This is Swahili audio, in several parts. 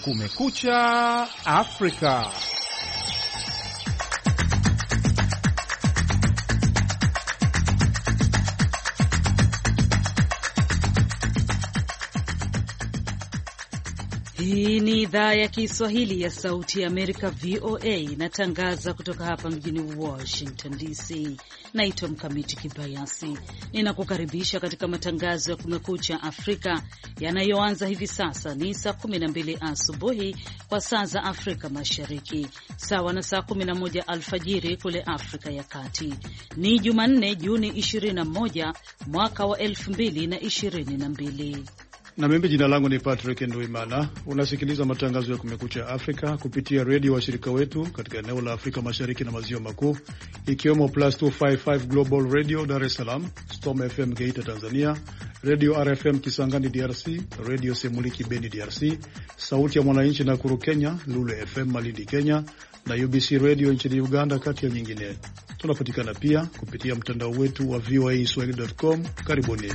Kumekucha Afrika. Hii ni idhaa ya Kiswahili ya Sauti ya Amerika, VOA, inatangaza kutoka hapa mjini Washington DC. Naitwa Mkamiti Kibayasi. Ninakukaribisha katika matangazo ya Kumekucha Afrika yanayoanza hivi sasa. Ni saa 12 asubuhi kwa saa za Afrika Mashariki, sawa na saa 11 alfajiri kule Afrika ya Kati. Ni Jumanne, Juni 21 mwaka wa 2022. Na mimi jina langu ni Patrick Nduimana. Unasikiliza matangazo ya Kumekucha Afrika kupitia redio washirika wetu katika eneo la Afrika Mashariki na Maziwa Makuu, ikiwemo Plus 255 Global Radio Dar es Salaam, Storm FM Geita Tanzania, Radio RFM Kisangani DRC, Radio Semuliki Beni DRC, Sauti ya Mwananchi Nakuru Kenya, Lulu FM Malindi Kenya na UBC Radio nchini Uganda, kati ya nyingine. Tunapatikana pia kupitia mtandao wetu wa voaswahili.com. Karibuni.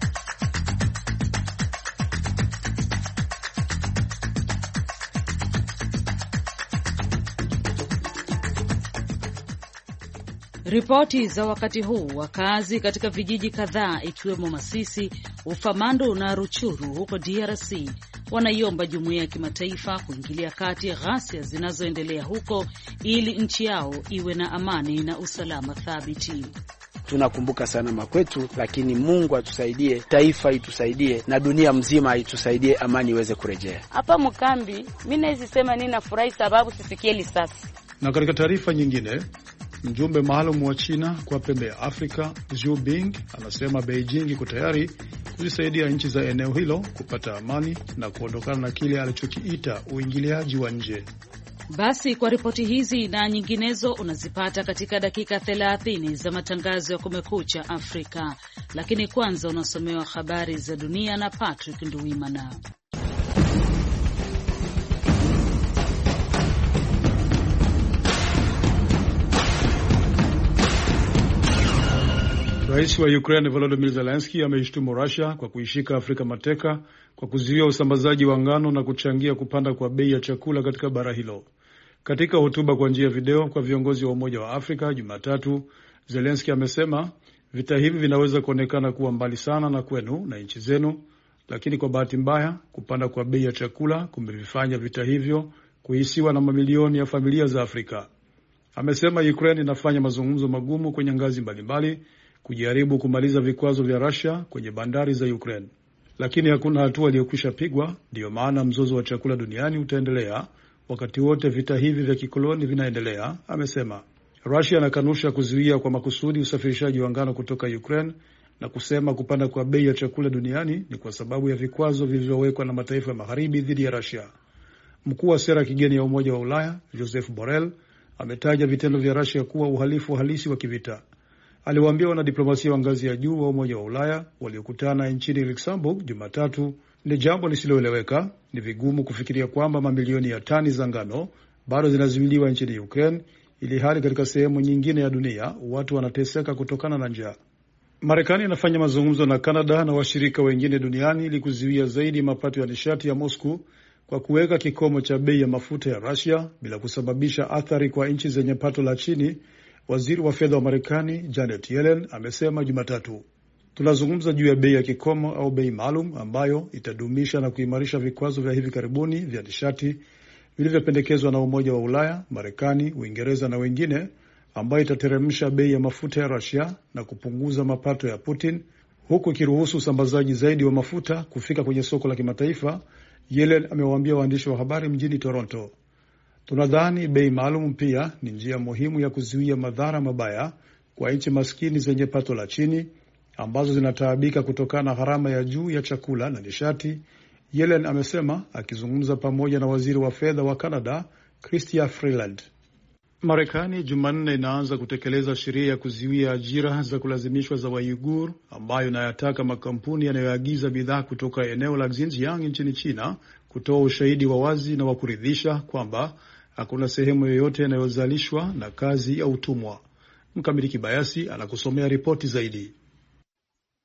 Ripoti za wakati huu, wakazi katika vijiji kadhaa ikiwemo Masisi, Ufamando na Ruchuru huko DRC wanaiomba jumuiya ya kimataifa kuingilia kati ghasia zinazoendelea huko ili nchi yao iwe na amani na usalama thabiti. Tunakumbuka sana makwetu, lakini Mungu atusaidie, taifa itusaidie na dunia mzima itusaidie, amani iweze kurejea. Hapa mkambi, mimi naweza sema ninafurahi sababu sisikie risasi. Na katika taarifa nyingine, mjumbe maalum wa China kwa pembe ya Afrika, Zhu Bing, anasema Beijing iko tayari kuzisaidia nchi za eneo hilo kupata amani na kuondokana na kile alichokiita uingiliaji wa nje. Basi kwa ripoti hizi na nyinginezo unazipata katika dakika 30 za matangazo ya Kumekucha Afrika. Lakini kwanza unasomewa habari za dunia na Patrick Nduwimana. Rais wa Ukraine Volodymyr Zelensky ameishtumu Russia kwa kuishika Afrika mateka kwa kuzuia usambazaji wa ngano na kuchangia kupanda kwa bei ya chakula katika bara hilo. Katika hotuba kwa njia ya video kwa viongozi wa Umoja wa Afrika Jumatatu, Zelensky amesema vita hivi vinaweza kuonekana kuwa mbali sana na kwenu na nchi zenu, lakini kwa bahati mbaya kupanda kwa bei ya chakula kumevifanya vita hivyo kuhisiwa na mamilioni ya familia za Afrika. Amesema Ukraine inafanya mazungumzo magumu kwenye ngazi mbalimbali kujaribu kumaliza vikwazo vya Russia kwenye bandari za Ukraine, lakini hakuna hatua iliyokwisha pigwa. Ndiyo maana mzozo wa chakula duniani utaendelea wakati wote vita hivi vya kikoloni vinaendelea, amesema. Russia inakanusha kuzuia kwa makusudi usafirishaji wa ngano kutoka Ukraine na kusema kupanda kwa bei ya chakula duniani ni kwa sababu ya vikwazo vilivyowekwa na mataifa magharibi dhidi ya Russia. Mkuu wa sera kigeni ya Umoja wa Ulaya Joseph Borrell ametaja vitendo vya Russia kuwa uhalifu halisi wa kivita. Aliwaambia wanadiplomasia wa ngazi ya juu wa Umoja wa Ulaya waliokutana nchini Luxembourg Jumatatu, ni jambo lisiloeleweka, ni vigumu kufikiria kwamba mamilioni ya tani za ngano bado zinazuiliwa nchini Ukraine, ili hali katika sehemu nyingine ya dunia watu wanateseka kutokana na njaa. Marekani inafanya mazungumzo na Canada na washirika wengine duniani ili kuzuia zaidi mapato ya nishati ya Moscow kwa kuweka kikomo cha bei ya mafuta ya Russia bila kusababisha athari kwa nchi zenye pato la chini. Waziri wa fedha wa Marekani Janet Yellen amesema Jumatatu, tunazungumza juu ya bei ya kikomo au bei maalum ambayo itadumisha na kuimarisha vikwazo vya hivi karibuni vya nishati vilivyopendekezwa na Umoja wa Ulaya, Marekani, Uingereza na wengine, ambayo itateremsha bei ya mafuta ya Russia na kupunguza mapato ya Putin, huku ikiruhusu usambazaji zaidi wa mafuta kufika kwenye soko la kimataifa. Yellen amewaambia waandishi wa habari mjini Toronto, tunadhani bei maalum pia ni njia muhimu ya kuzuia madhara mabaya kwa nchi maskini zenye pato la chini ambazo zinataabika kutokana na gharama ya juu ya chakula na nishati, Yellen amesema akizungumza pamoja na waziri wa fedha wa Canada Chrystia Freeland. Marekani Jumanne inaanza kutekeleza sheria ya kuzuia ajira za kulazimishwa za Wayugur ambayo inayataka makampuni yanayoagiza bidhaa kutoka eneo la Xinjiang nchini China kutoa ushahidi wa wazi na wa kuridhisha kwamba hakuna sehemu yoyote inayozalishwa na kazi ya utumwa. Mkamili Kibayasi anakusomea ripoti zaidi.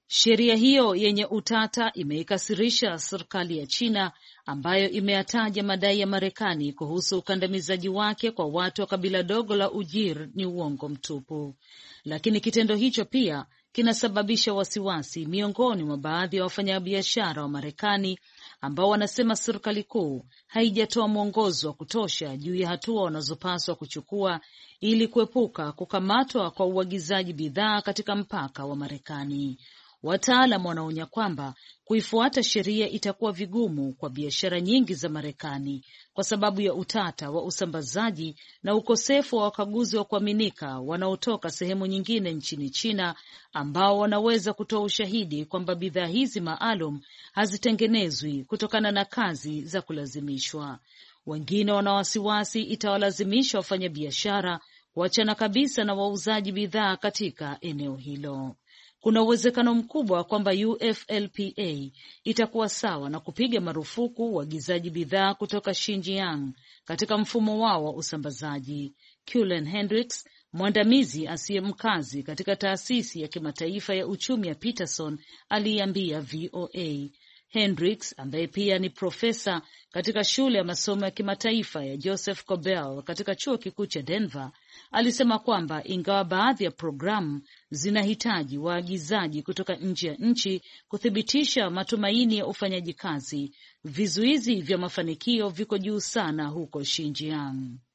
Sheria hiyo yenye utata imeikasirisha serikali ya China ambayo imeyataja madai ya Marekani kuhusu ukandamizaji wake kwa watu wa kabila dogo la Ujir ni uongo mtupu. Lakini kitendo hicho pia kinasababisha wasiwasi miongoni mwa baadhi ya wafanyabiashara wa Marekani ambao wanasema serikali kuu haijatoa mwongozo wa kutosha juu ya hatua wanazopaswa kuchukua ili kuepuka kukamatwa kwa uagizaji bidhaa katika mpaka wa Marekani. Wataalam wanaonya kwamba kuifuata sheria itakuwa vigumu kwa biashara nyingi za Marekani kwa sababu ya utata wa usambazaji na ukosefu wa wakaguzi wa kuaminika wanaotoka sehemu nyingine nchini China ambao wanaweza kutoa ushahidi kwamba bidhaa hizi maalum hazitengenezwi kutokana na kazi za kulazimishwa. Wengine wana wasiwasi itawalazimisha wafanyabiashara kuachana kabisa na wauzaji bidhaa katika eneo hilo. Kuna uwezekano mkubwa kwamba UFLPA itakuwa sawa na kupiga marufuku uagizaji bidhaa kutoka Xinjiang katika mfumo wao wa usambazaji. Cullen Hendricks, mwandamizi asiye mkazi katika taasisi ya kimataifa ya uchumi ya Peterson, aliambia VOA. Hendricks, ambaye pia ni profesa katika shule ya masomo ya kimataifa ya Joseph Corbell katika chuo kikuu cha Denver, alisema kwamba ingawa baadhi ya programu zinahitaji waagizaji kutoka nje ya nchi kuthibitisha matumaini ya ufanyaji kazi, vizuizi vya mafanikio viko juu sana huko Xinjiang.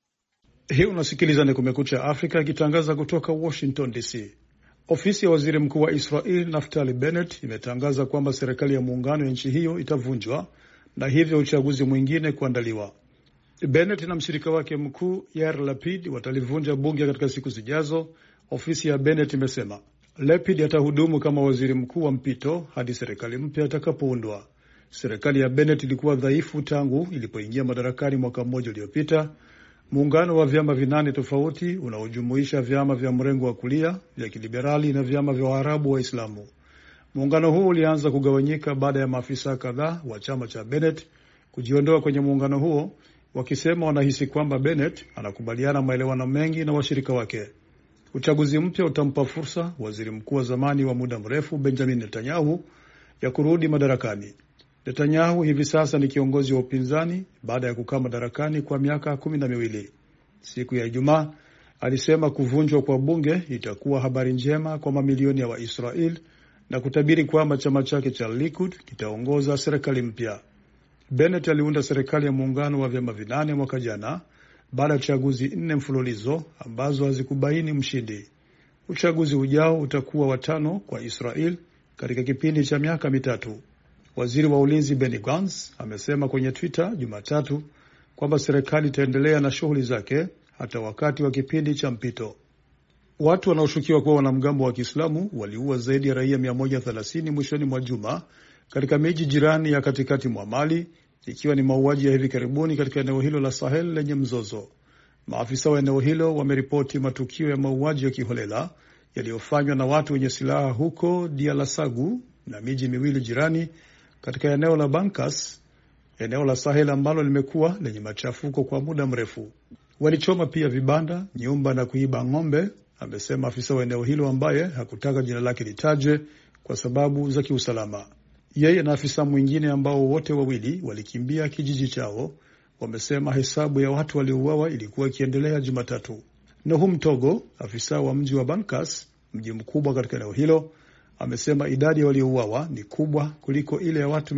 Hii unasikiliza ni Kumekucha Afrika ikitangaza kutoka Washington DC. Ofisi ya waziri mkuu wa Israel Naftali Bennett imetangaza kwamba serikali ya muungano ya nchi hiyo itavunjwa na hivyo uchaguzi mwingine kuandaliwa. Bennett na mshirika wake mkuu Yair Lapid watalivunja bunge katika siku zijazo, ofisi ya Bennett imesema. Lapid atahudumu kama waziri mkuu wa mpito hadi serikali mpya itakapoundwa. Serikali ya Bennett ilikuwa dhaifu tangu ilipoingia madarakani mwaka mmoja uliopita. Muungano wa vyama 8 tofauti unaojumuisha vyama vya mrengo wa kulia, vya kiliberali na vyama vya Waarabu Waislamu. Muungano huu ulianza kugawanyika baada ya maafisa kadhaa wa chama cha Bennett kujiondoa kwenye muungano huo, wakisema wanahisi kwamba Bennett anakubaliana maelewano mengi na washirika wake. Uchaguzi mpya utampa fursa waziri mkuu wa zamani wa muda mrefu Benjamin Netanyahu ya kurudi madarakani. Netanyahu hivi sasa ni kiongozi wa upinzani baada ya kukaa madarakani kwa miaka 12. Siku ya Ijumaa alisema kuvunjwa kwa bunge itakuwa habari njema kwa mamilioni ya Waisrael na kutabiri kwamba chama chake cha Likud kitaongoza serikali mpya. Bennett aliunda serikali ya muungano wa vyama 8 mwaka jana baada ya chaguzi 4 mfululizo ambazo hazikubaini mshindi. Uchaguzi ujao utakuwa wa 5 kwa Israel katika kipindi cha miaka 3. Waziri wa ulinzi Benny Gantz amesema kwenye Twitter Jumatatu kwamba serikali itaendelea na shughuli zake hata wakati wa kipindi cha mpito. Watu wanaoshukiwa kuwa wanamgambo wa Kiislamu waliua zaidi ya raia 130 mwishoni mwa juma katika miji jirani ya katikati mwa Mali, ikiwa ni mauaji ya hivi karibuni katika eneo hilo la Sahel lenye mzozo. Maafisa wa eneo hilo wameripoti matukio ya mauaji ya kiholela yaliyofanywa na watu wenye silaha huko Dialasagu na miji miwili jirani katika eneo la Bankas, eneo la Sahel ambalo limekuwa lenye machafuko kwa muda mrefu. Walichoma pia vibanda, nyumba na kuiba ng'ombe, amesema afisa wa eneo hilo ambaye hakutaka jina lake litajwe kwa sababu za kiusalama. Yeye na afisa mwingine ambao wote wawili walikimbia kijiji chao wamesema hesabu ya watu waliouawa ilikuwa ikiendelea Jumatatu. Nohum Togo, afisa wa mji wa Bankas, mji mkubwa katika eneo hilo, amesema idadi ya waliouawa ni kubwa kuliko ile ya watu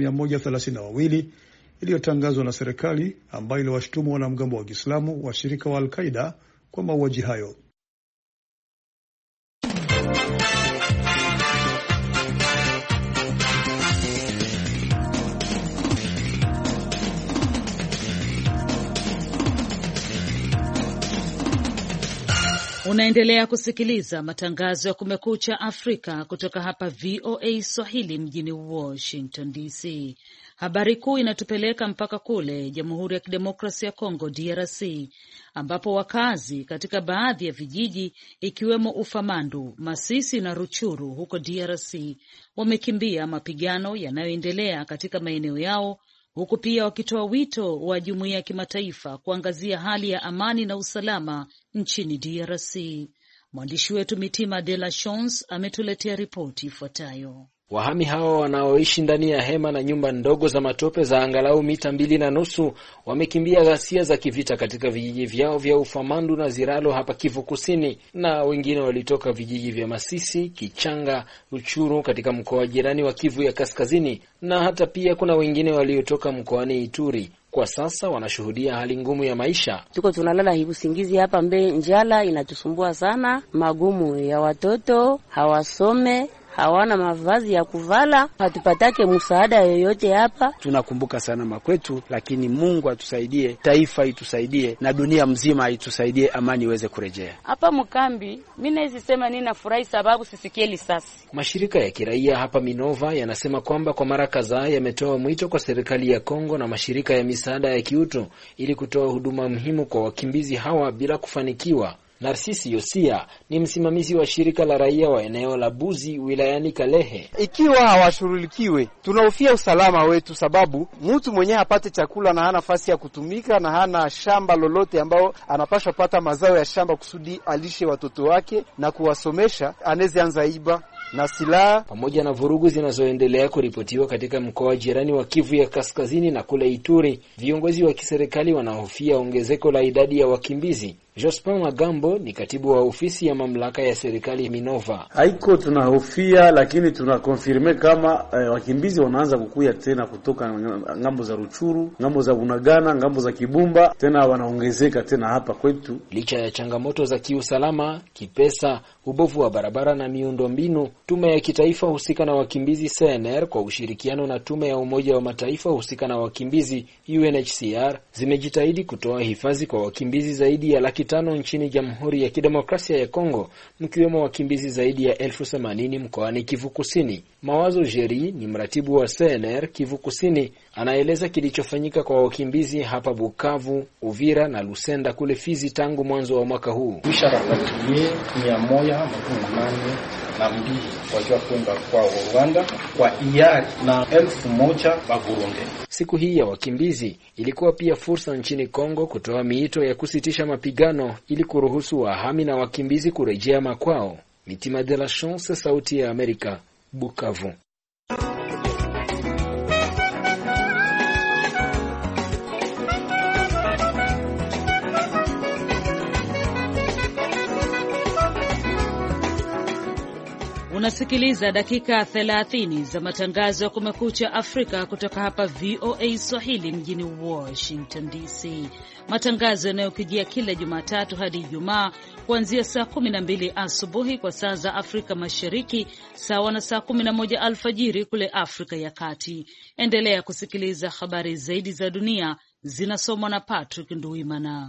132 iliyotangazwa na serikali ambayo iliwashtumu wanamgambo wa Kiislamu washirika wa Al-Qaeda kwa mauaji hayo. Unaendelea kusikiliza matangazo ya Kumekucha Afrika kutoka hapa VOA Swahili mjini Washington DC. Habari kuu inatupeleka mpaka kule Jamhuri ya Kidemokrasia ya Kongo DRC, ambapo wakazi katika baadhi ya vijiji ikiwemo Ufamandu, Masisi na Ruchuru huko DRC wamekimbia mapigano yanayoendelea katika maeneo yao, huku pia wakitoa wito wa jumuiya ya kimataifa kuangazia hali ya amani na usalama nchini DRC. Mwandishi wetu Mitima De La Chance ametuletea ripoti ifuatayo. Wahami hao wanaoishi ndani ya hema na nyumba ndogo za matope za angalau mita 2.5 wamekimbia ghasia za kivita katika vijiji vyao vya Ufamandu na Ziralo hapa Kivu Kusini, na wengine walitoka vijiji vya Masisi, Kichanga, Uchuru katika mkoa jirani wa Kivu ya Kaskazini, na hata pia kuna wengine waliotoka mkoani Ituri. Kwa sasa wanashuhudia hali ngumu ya maisha. Tuko tunalala hivi usingizi hapa mbe, njala inatusumbua sana, magumu ya watoto, hawasome, hawana mavazi ya kuvala, hatupatake msaada yoyote hapa. Tunakumbuka sana makwetu, lakini Mungu atusaidie, taifa itusaidie na dunia mzima itusaidie, amani iweze kurejea. Hapa mkambi, mimi naweza sema nafurahi sababu sisikie risasi. Mashirika ya kiraia hapa Minova yanasema kwamba kwa mara kadhaa yametoa mwito kwa serikali ya Kongo na mashirika ya misaada ya kiutu ili kutoa huduma muhimu kwa wakimbizi hawa bila kufanikiwa. Narsisi Yosia ni msimamizi wa shirika la raia wa eneo la Buzi wilayani Kalehe. Ikiwa hawashughulikiwe, tunahofia usalama wetu, sababu mtu mwenyewe hapate chakula na hana nafasi ya kutumika na hana shamba lolote ambao anapaswa pata mazao ya shamba kusudi alishe watoto wake na kuwasomesha, anaweza anza iba na silaha. Pamoja na vurugu zinazoendelea kuripotiwa katika mkoa jirani wa Kivu ya Kaskazini na kule Ituri, viongozi wa kiserikali wanahofia ongezeko la idadi ya wakimbizi. Jospin Magambo ni katibu wa ofisi ya mamlaka ya serikali Minova. Haiko tunahofia, lakini tunakonfirme kama wakimbizi wanaanza kukuya tena kutoka ngambo za Ruchuru, ngambo za Bunagana, ngambo za Kibumba, tena wanaongezeka tena hapa kwetu. Licha ya changamoto za kiusalama, kipesa, ubovu wa barabara na miundombinu, tume ya kitaifa husika na wakimbizi CNR kwa ushirikiano na tume ya Umoja wa Mataifa husika na wakimbizi UNHCR zimejitahidi kutoa hifadhi kwa wakimbizi zaidi ya 500,000 nchini Jamhuri ya Kidemokrasia ya Kongo, mkiwemo wakimbizi zaidi ya 80,000 mkoani Kivu Kusini. Mawazo Jeri ni mratibu wa CNR Kivu Kusini, anaeleza kilichofanyika kwa wakimbizi hapa Bukavu, Uvira na Lusenda kule Fizi tangu mwanzo wa mwaka huu. Tusharakatilie 182 wajua kwenda kwa Rwanda kwa iari na 1,000 wa Burundi. Siku hii ya wakimbizi ilikuwa pia fursa nchini Kongo kutoa miito ya kusitisha mapigano ili kuruhusu wahami na wakimbizi kurejea makwao. Mitima de la Chance, Sauti ya Amerika, Bukavu. Unasikiliza dakika 30 za matangazo ya Kumekucha Afrika kutoka hapa VOA Swahili mjini Washington DC. Matangazo yanayokujia kila Jumatatu hadi Ijumaa kuanzia saa 12 asubuhi kwa saa za Afrika Mashariki, sawa na saa 11 alfajiri kule Afrika ya Kati. Endelea kusikiliza habari zaidi za dunia zinasomwa na Patrick Nduwimana.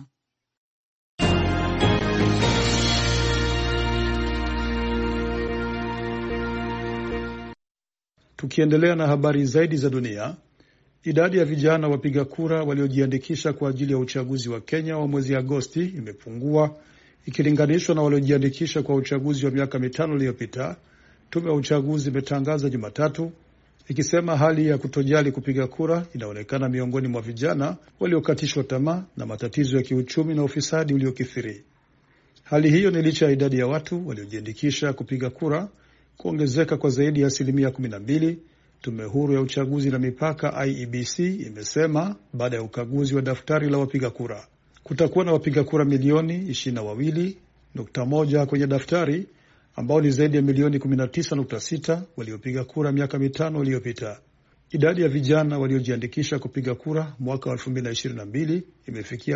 Tukiendelea na habari zaidi za dunia, idadi ya vijana wapiga kura waliojiandikisha kwa ajili ya uchaguzi wa Kenya wa mwezi Agosti imepungua ikilinganishwa na waliojiandikisha kwa uchaguzi wa miaka 5 iliyopita. Tume ya uchaguzi imetangaza Jumatatu ikisema hali ya kutojali kupiga kura inaonekana miongoni mwa vijana waliokatishwa tamaa na matatizo ya kiuchumi na ufisadi uliokithiri. Hali hiyo ni licha ya idadi ya watu waliojiandikisha kupiga kura kuongezeka kwa zaidi ya 12%. Tume huru ya uchaguzi na mipaka IEBC imesema baada ya ukaguzi wa daftari la wapiga kura. Kutakuwa na wapiga kura milioni 22.1 kwenye daftari ambao ni zaidi ya milioni 19.6 waliopiga kura miaka 5 iliyopita. Idadi ya vijana waliojiandikisha kupiga kura mwaka 2022 imefikia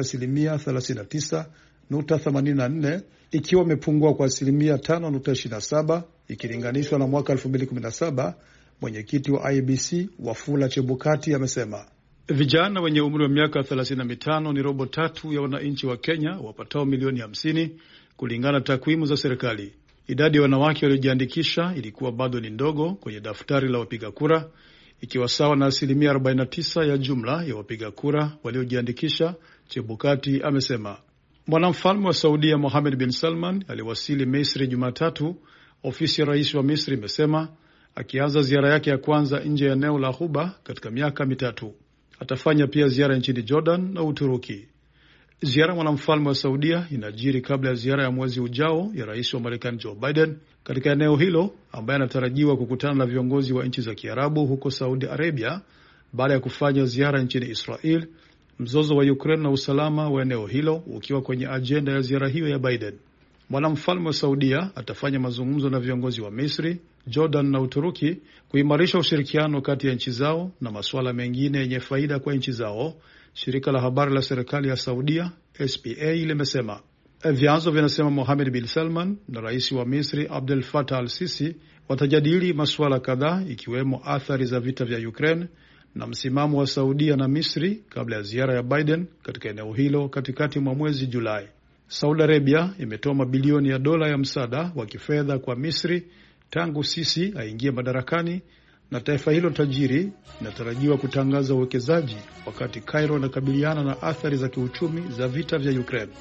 39.84, ikiwa imepungua kwa 5.27 ikilinganishwa na mwaka 2017. Mwenyekiti wa IEBC Wafula Chebukati amesema vijana wenye umri wa miaka 35 ni robo tatu ya wananchi wa Kenya wapatao milioni 50 kulingana na takwimu za serikali. Idadi ya wanawake waliojiandikisha ilikuwa bado ni ndogo kwenye daftari la wapiga kura, ikiwa sawa na 49% ya jumla ya wapiga kura waliojiandikisha, Chebukati amesema. Mwanamfalme wa Saudia Mohammed bin Salman aliwasili Misri Jumatatu, ofisi ya rais wa Misri imesema, akianza ziara yake ya kwanza nje ya eneo la Ghuba katika miaka 3. Atafanya pia ziara nchini Jordan na Uturuki. Ziara mwanamfalme wa Saudia inajiri kabla ya ziara ya mwezi ujao ya rais wa Marekani Joe Biden katika eneo hilo, ambaye anatarajiwa kukutana na viongozi wa nchi za Kiarabu huko Saudi Arabia baada ya kufanya ziara nchini Israel, mzozo wa Ukraine na usalama wa eneo hilo ukiwa kwenye ajenda ya ziara hiyo ya Biden. Mwanamfalme wa Saudia atafanya mazungumzo na viongozi wa Misri, Jordan na Uturuki kuimarisha ushirikiano kati ya nchi zao na masuala mengine yenye faida kwa nchi zao, shirika la habari la serikali ya Saudia SPA limesema. Vyanzo vinasema Mohammed bin Salman na rais wa Misri Abdel Fattah al-Sisi watajadili masuala kadhaa ikiwemo athari za vita vya Ukraine na msimamo wa Saudia na Misri kabla ya ziara ya Biden katika eneo hilo katikati mwa mwezi Julai. Saudi Arabia imetoa mabilioni ya dola ya msaada wa kifedha kwa Misri tangu Sisi aingie madarakani, na taifa hilo tajiri linatarajiwa kutangaza uwekezaji wakati Cairo inakabiliana na athari za kiuchumi za vita vya Ukraine.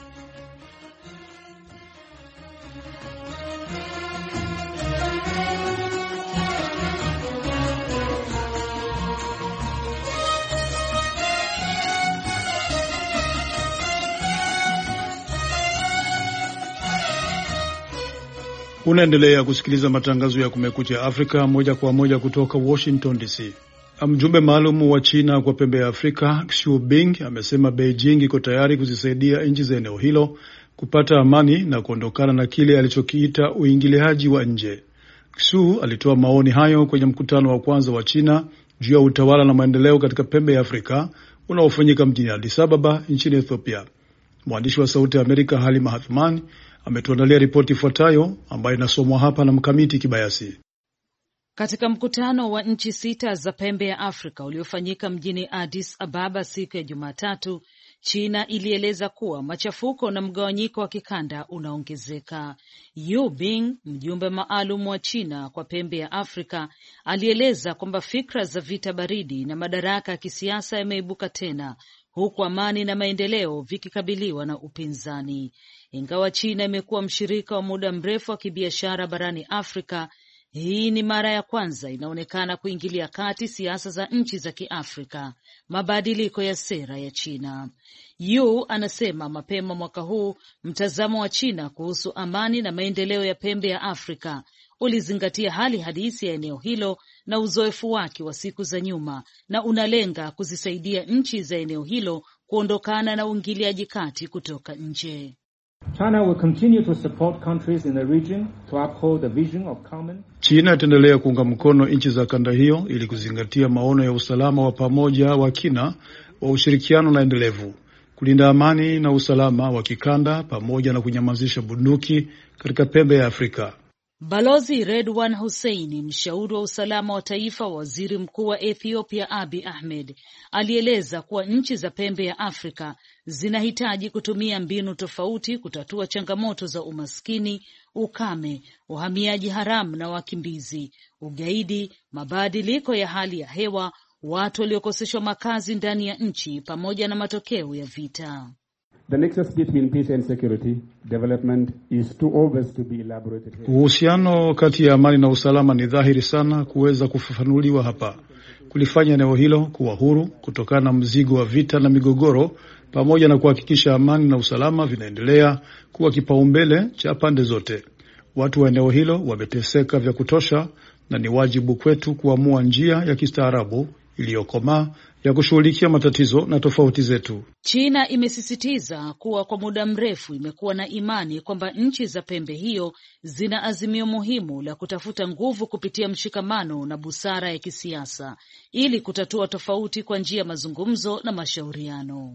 Unaendelea kusikiliza matangazo ya Kumekucha Afrika moja kwa moja kutoka Washington DC. Mjumbe maalum wa China kwa pembe ya Afrika, Xu Bing, amesema Beijing iko tayari kuzisaidia nchi za eneo hilo kupata amani na kuondokana na kile alichokiita uingiliaji wa nje. Xu alitoa maoni hayo kwenye mkutano wa kwanza wa China juu ya utawala na maendeleo katika pembe ya Afrika unaofanyika mjini Addis Ababa nchini Ethiopia. Mwandishi wa Sauti ya Amerika Halima Hathman ametuandalia ripoti ifuatayo ambayo inasomwa hapa na Mkamiti Kibayasi. Katika mkutano wa nchi 6 za pembe ya Afrika uliofanyika mjini Addis Ababa siku ya Jumatatu, China ilieleza kuwa machafuko na mgawanyiko wa kikanda unaongezeka. Yu Bing, mjumbe maalum wa China kwa pembe ya Afrika, alieleza kwamba fikra za vita baridi na madaraka ya kisiasa yameibuka tena, huku amani na maendeleo vikikabiliwa na upinzani. Ingawa China imekuwa mshirika wa muda mrefu wa kibiashara barani Afrika, hii ni mara ya kwanza inaonekana kuingilia kati siasa za nchi za Kiafrika, mabadiliko ya sera ya China. Yu anasema mapema mwaka huu mtazamo wa China kuhusu amani na maendeleo ya pembe ya Afrika ulizingatia hali halisi ya eneo hilo na uzoefu wake wa siku za nyuma, na unalenga kuzisaidia nchi za eneo hilo kuondokana na uingiliaji kati kutoka nje. China itaendelea kuunga mkono nchi za kanda hiyo ili kuzingatia maono ya usalama wa pamoja wa kina wa ushirikiano na endelevu, kulinda amani na usalama wa kikanda pamoja na kunyamazisha bunduki katika pembe ya Afrika. Balozi Redwan Hussein, mshauri wa usalama wa taifa wa waziri mkuu wa Ethiopia Abiy Ahmed, alieleza kuwa nchi za pembe ya Afrika zinahitaji kutumia mbinu tofauti kutatua changamoto za umaskini, ukame, uhamiaji haramu na wakimbizi, ugaidi, mabadiliko ya hali ya hewa, watu waliokoseshwa makazi ndani ya nchi pamoja na matokeo ya vita. The nexus between peace and security development is too obvious to be elaborated here. Uhusiano kati ya amani na usalama ni dhahiri sana kuweza kufafanuliwa hapa, kulifanya eneo hilo kuwa huru kutokana na mzigo wa vita na migogoro, pamoja na kuhakikisha amani na usalama vinaendelea kuwa kipaumbele cha pande zote. Watu wa eneo hilo wameteseka vya kutosha, na ni wajibu kwetu kuamua njia ya kistaarabu iliyokomaa ya kushughulikia matatizo na tofauti zetu. China imesisitiza kuwa kwa muda mrefu imekuwa na imani kwamba nchi za pembe hiyo zina azimio muhimu la kutafuta nguvu kupitia mshikamano na busara ya kisiasa ili kutatua tofauti kwa njia ya mazungumzo na mashauriano.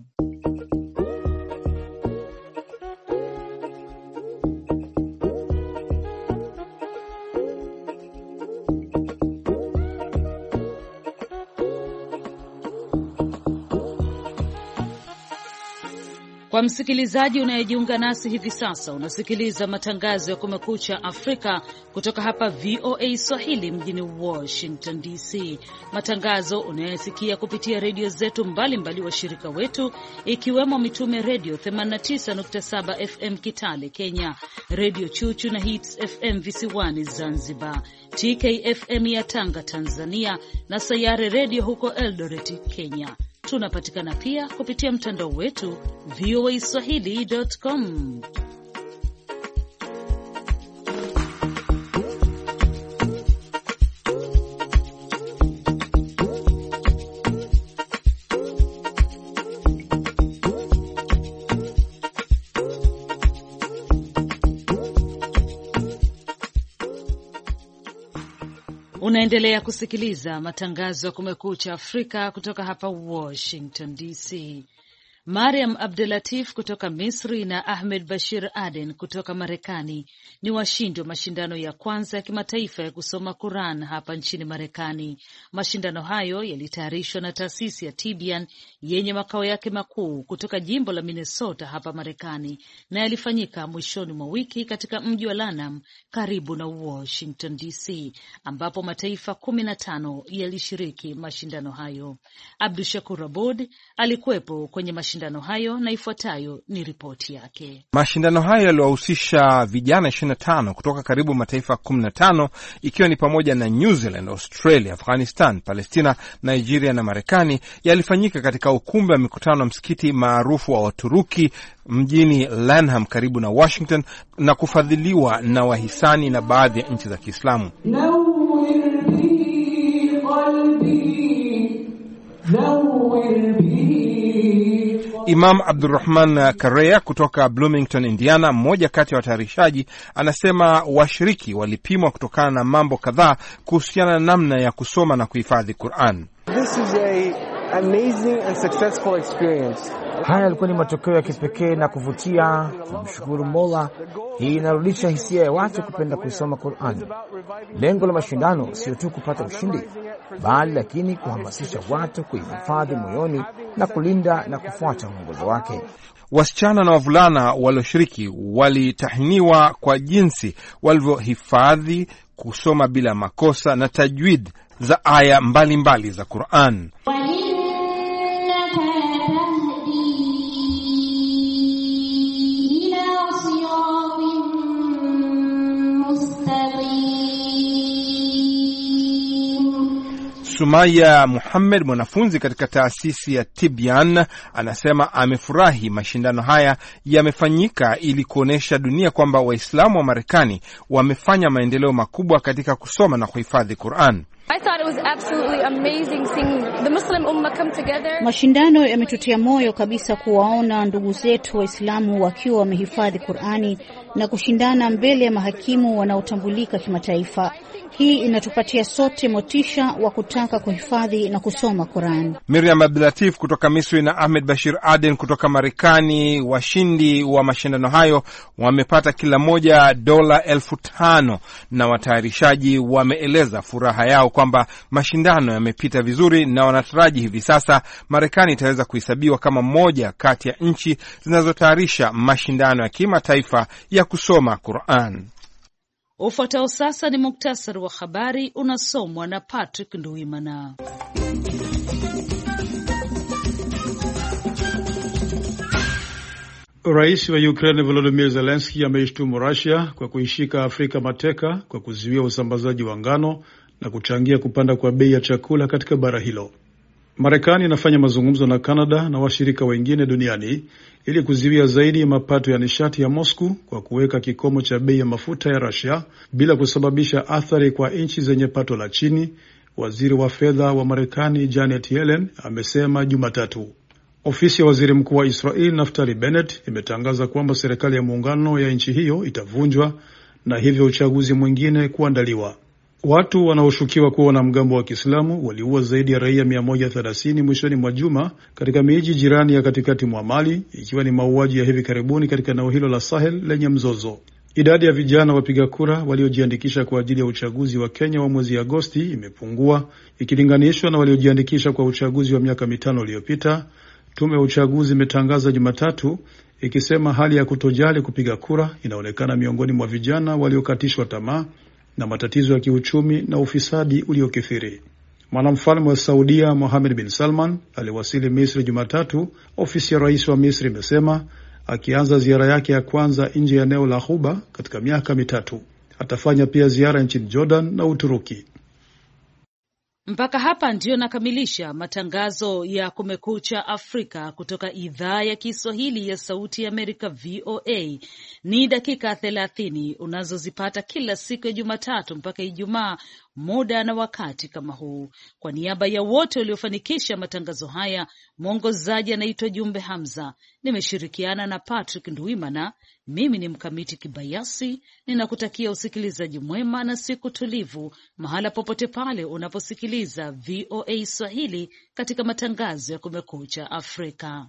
Kwa msikilizaji unayejiunga nasi hivi sasa, unasikiliza matangazo ya Kumekucha Afrika kutoka hapa VOA Swahili mjini Washington DC. Matangazo unayosikia kupitia redio zetu mbalimbali wa shirika wetu, ikiwemo Mitume Radio 89.7 FM Kitale Kenya, Radio Chuchu na Hits FM visiwani Zanzibar, TKFM ya Tanga Tanzania, na Sayare Radio huko Eldoret Kenya. Tunapatikana pia kupitia mtandao wetu voaswahili.com. Unaendelea kusikiliza matangazo ya Kumekucha Afrika kutoka hapa Washington DC. Mariam Abdelatif kutoka Misri na Ahmed Bashir Aden kutoka Marekani ni washindi wa mashindano ya kwanza ya kimataifa ya kusoma Quran hapa nchini Marekani. Mashindano hayo yalitayarishwa na taasisi ya Tibian yenye makao yake makuu kutoka jimbo la Minnesota hapa Marekani, na yalifanyika mwishoni mwa wiki katika mji wa Lanham karibu na Washington DC, ambapo mataifa 15 yalishiriki mashindano hayo. Abdushakur Abud alikuwepo kwenye mashindano hayo na ifuatayo ni ripoti yake. Mashindano hayo yaliwahusisha vijana 25 kutoka karibu mataifa 15 ikiwa ni pamoja na New Zealand, Australia, Afghanistan, Palestina, Nigeria na Marekani. Yalifanyika katika ukumbi wa mikutano wa msikiti maarufu wa Waturuki mjini Lanham karibu na Washington na kufadhiliwa na wahisani na baadhi ya nchi za Kiislamu. Imam Abdurrahman Kareya kutoka Bloomington, Indiana, mmoja kati ya watayarishaji, anasema washiriki walipimwa kutokana na mambo kadhaa kuhusiana na namna ya kusoma na kuhifadhi Qur'an. This is an amazing and successful experience. Haya yalikuwa ni matokeo ya kipekee na kuvutia. Kumshukuru Mola, hii inarudisha hisia ya watu kupenda kusoma Qur'an. Lengo la mashindano sio tu kupata ushindi, bali lakini kuhamasisha watu kuhifadhi moyoni na kulinda na kufuata mwongozo wake. Wasichana na wavulana walioshiriki walitahiniwa kwa jinsi walivyohifadhi, kusoma bila makosa na tajwid za aya mbalimbali za Qur'an. Sumaya Muhammad, mwanafunzi katika taasisi ya Tibian, anasema amefurahi mashindano haya yamefanyika ili kuonesha dunia kwamba Waislamu wa Marekani wamefanya maendeleo makubwa katika kusoma na kuhifadhi Qur'an. I thought it was absolutely amazing seeing the Muslim Ummah come together. Mashindano yametutia moyo kabisa kuwaona ndugu zetu Waislamu wakiwa wamehifadhi Qur'ani na kushindana mbele ya mahakimu wanaotambulika kimataifa. Hii inatupatia sote motisha wa kutaka kuhifadhi na kusoma Qur'an. Miriam Abdelatif kutoka Misri na Ahmed Bashir Aden kutoka Marekani, washindi wa mashindano hayo, wamepata kila moja $5,000 na watayarishaji wameeleza furaha yao kwamba mashindano yamepita vizuri na wanataraji hivi sasa Marekani itaweza kuhesabiwa kama moja kati ya nchi zinazotayarisha mashindano ya kimataifa ya kusoma Qur'an. Ufuatao sasa ni muktasari wa habari unasomwa na Patrick Nduwimana. Rais wa Ukraine Volodymyr Zelensky ameishtumu Russia kwa kuishika Afrika mateka kwa kuzuia usambazaji wa ngano na kuchangia kupanda kwa bei ya chakula katika bara hilo. Marekani inafanya mazungumzo na Canada na washirika wengine duniani ili kuzuia zaidi mapato ya nishati ya Moscow kwa kuweka kikomo cha bei ya mafuta ya Russia bila kusababisha athari kwa nchi zenye pato la chini, waziri wa fedha wa Marekani Janet Yellen amesema Jumatatu. Ofisi ya waziri mkuu wa Israel Naftali Bennett imetangaza kwamba serikali ya muungano ya nchi hiyo itavunjwa na hivyo uchaguzi mwingine kuandaliwa. Watu wanaoshukiwa kuwa wanamgambo wa Kiislamu waliua zaidi ya raia 130 mwishoni mwa juma katika miji jirani ya katikati mwa Mali, ikiwa ni mauaji ya hivi karibuni katika eneo hilo la Sahel lenye mzozo. Idadi ya vijana wapiga kura waliojiandikisha kwa ajili ya uchaguzi wa Kenya wa mwezi Agosti imepungua ikilinganishwa na waliojiandikisha kwa uchaguzi wa miaka 5 iliyopita. Tume ya uchaguzi imetangaza Jumatatu ikisema hali ya kutojali kupiga kura inaonekana miongoni mwa vijana waliokatishwa tamaa na matatizo ya kiuchumi na ufisadi uliokithiri. Mwanamfalme wa Saudia Mohammed bin Salman aliwasili Misri Jumatatu, ofisi ya rais wa Misri imesema, akianza ziara yake ya kwanza nje ya eneo la Ghuba katika miaka 3. Atafanya pia ziara nchini Jordan na Uturuki. Mpaka hapa ndiyo nakamilisha matangazo ya Kumekucha Afrika kutoka idhaa ya Kiswahili ya Sauti ya Amerika, VOA. Ni dakika 30 unazozipata kila siku ya Jumatatu mpaka Ijumaa, muda na wakati kama huu. Kwa niaba ya wote waliofanikisha matangazo haya, mwongozaji anaitwa Jumbe Hamza, nimeshirikiana na Patrick Ndwimana. Mimi ni Mkamiti Kibayasi, ninakutakia usikilizaji mwema na siku tulivu mahala popote pale unaposikiliza VOA Swahili katika matangazo ya Kumekucha Afrika.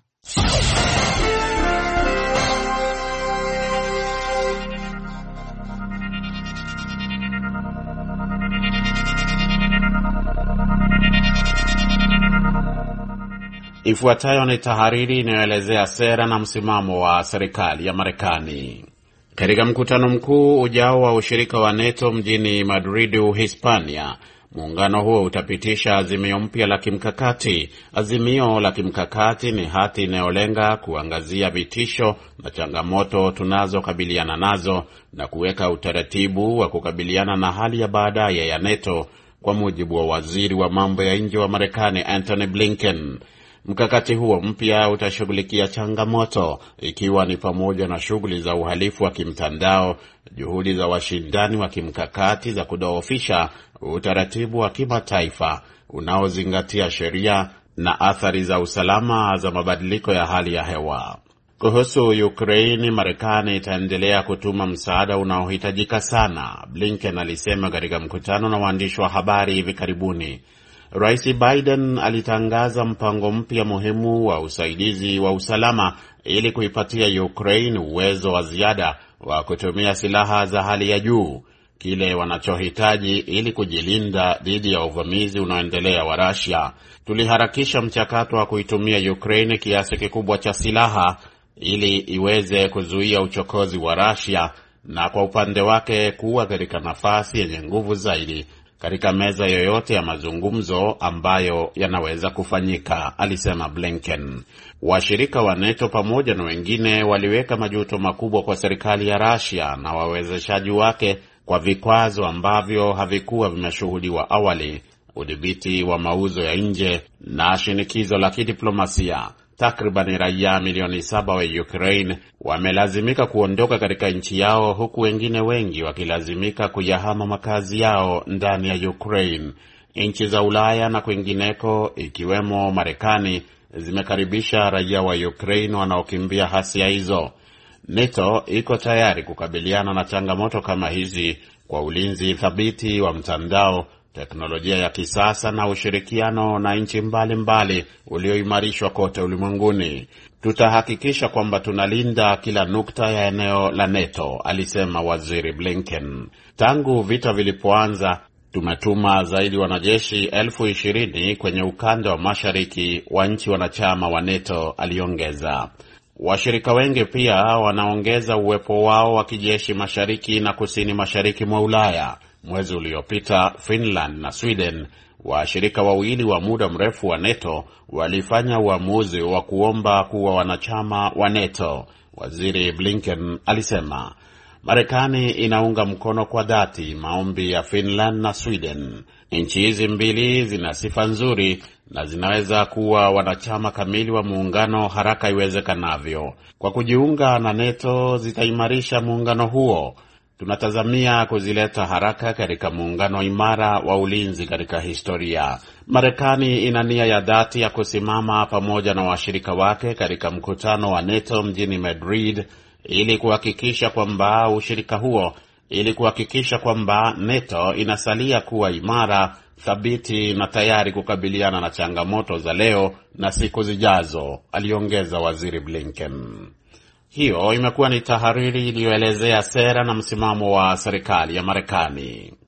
Ifuatayo ni tahariri inayoelezea sera na msimamo wa serikali ya Marekani. Katika mkutano mkuu ujao wa ushirika wa NATO mjini Madrid, Hispania, muungano huo utapitisha azimio mpya la kimkakati. Azimio la kimkakati ni hati inayolenga kuangazia vitisho na changamoto tunazokabiliana nazo na kuweka utaratibu wa kukabiliana na hali ya baadaye ya NATO, kwa mujibu wa waziri wa mambo ya nje wa Marekani Antony Blinken. Mkakati huo mpya utashughulikia changamoto ikiwa ni pamoja na shughuli za uhalifu wa kimtandao, juhudi za washindani wa kimkakati za kudhoofisha utaratibu wa kimataifa unaozingatia sheria na athari za usalama za mabadiliko ya hali ya hewa. Kuhusu Ukraine, Marekani itaendelea kutuma msaada unaohitajika sana, Blinken alisema katika mkutano na waandishi wa habari hivi karibuni. Rais Biden alitangaza mpango mpya muhimu wa usaidizi wa usalama ili kuipatia Ukraine uwezo wa ziada wa kutumia silaha za hali ya juu, kile wanachohitaji ili kujilinda dhidi ya uvamizi unaoendelea wa Russia. Tuliharakisha mchakato wa kuitumia Ukraine kiasi kikubwa cha silaha ili iweze kuzuia uchokozi wa Russia na kwa upande wake kuwa katika nafasi yenye nguvu zaidi katika meza yoyote ya mazungumzo ambayo yanaweza kufanyika, alisema Blinken. Washirika wa NATO pamoja na wengine waliweka majuto makubwa kwa serikali ya Russia na wawezeshaji wake kwa vikwazo ambavyo havikuwa vimeshuhudiwa awali, udhibiti wa mauzo ya nje na shinikizo la kidiplomasia. Takriban raia milioni 7 wa Ukraine wamelazimika kuondoka katika nchi yao, huku wengine wengi wakilazimika kuyahama makazi yao ndani ya Ukraine. Nchi za Ulaya na kwingineko ikiwemo Marekani zimekaribisha raia wa Ukraine wanaokimbia hasia hizo. NATO iko tayari kukabiliana na changamoto kama hizi kwa ulinzi thabiti wa mtandao, teknolojia ya kisasa na ushirikiano na nchi mbalimbali ulioimarishwa kote ulimwenguni. Tutahakikisha kwamba tunalinda kila nukta ya eneo la NATO, alisema waziri Blinken. Tangu vita vilipoanza, tumetuma zaidi wanajeshi 20,000 kwenye ukanda wa mashariki wa nchi wanachama wa NATO, aliongeza. Washirika wengi pia wanaongeza uwepo wao wa kijeshi mashariki na kusini mashariki mwa Ulaya. Mwezi uliopita, Finland na Sweden, washirika wawili wa muda mrefu wa NATO, walifanya uamuzi wa kuomba kuwa wanachama wa NATO, waziri Blinken alisema. Marekani inaunga mkono kwa dhati maombi ya Finland na Sweden. Nchi hizi mbili zina sifa nzuri na zinaweza kuwa wanachama kamili wa muungano haraka iwezekanavyo. Kwa kujiunga na NATO zitaimarisha muungano huo. Tunatazamia kuzileta haraka katika muungano imara wa ulinzi katika historia. Marekani ina nia ya dhati ya kusimama pamoja na washirika wake katika mkutano wa NATO mjini Madrid ili kuhakikisha kwamba NATO inasalia kuwa imara, thabiti na tayari kukabiliana na changamoto za leo na siku zijazo, aliongeza waziri Blinken. Hiyo imekuwa ni tahariri iliyoelezea sera na msimamo wa serikali ya Marekani.